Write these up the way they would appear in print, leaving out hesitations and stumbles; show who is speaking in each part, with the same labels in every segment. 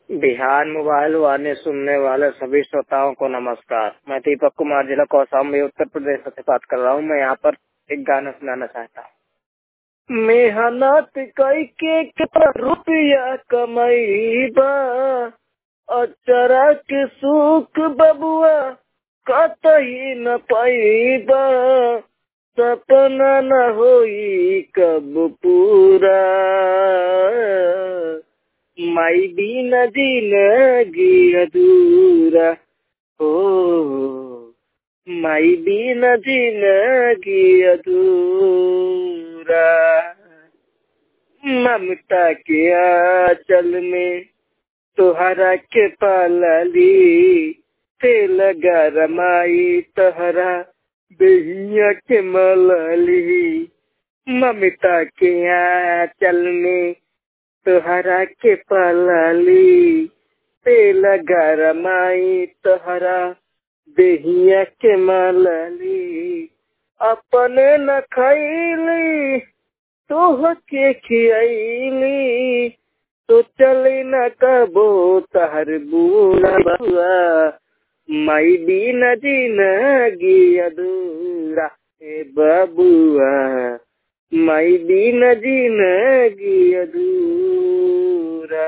Speaker 1: Bihar mobile वाले सुनने वाले सभी श्रोताओं को नमस्कार। मैं दीपक कुमार, जिला कौशाम्बी, उत्तर प्रदेश से बात कर रहा हूँ। मैं यहाँ पर एक गाना सुनाना चाहता हूँ। मेहनत करके कितना रुपया कमाईबा, अचरा के सुख बबुआ कतही न पाईबा, सपना न होई कब पूरा, माई बिना जिंदगी अधूरा हो, माई बिना जिंदगी अधूरा। ममता के आंचल में तुहरा के पालली, तेल गरमाई तहरा बेहिया के मलली। ममता के आंचल में तुहरा के पालली, तेल गरमाई तहरा बेहिया के मलली। अपने न खैली तोह के खियली, तो चले न कबो तहर बूढ़ा बउआ, माई बिना जिंदगी अधूरा ए बबुआ, माई बिना जिंदगी अधूरा।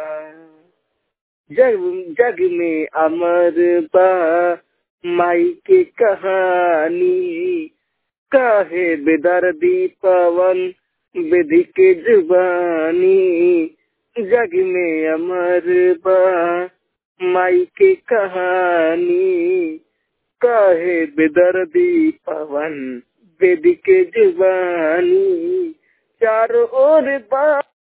Speaker 1: जग में अमर बा माई के कहानी, काहे बेदर्दी पवन विधि के जुबानी। जग में अमर बा माई के कहानी, काहे बेदर्दी पवन विधि के जुबानी। चारों ओर बा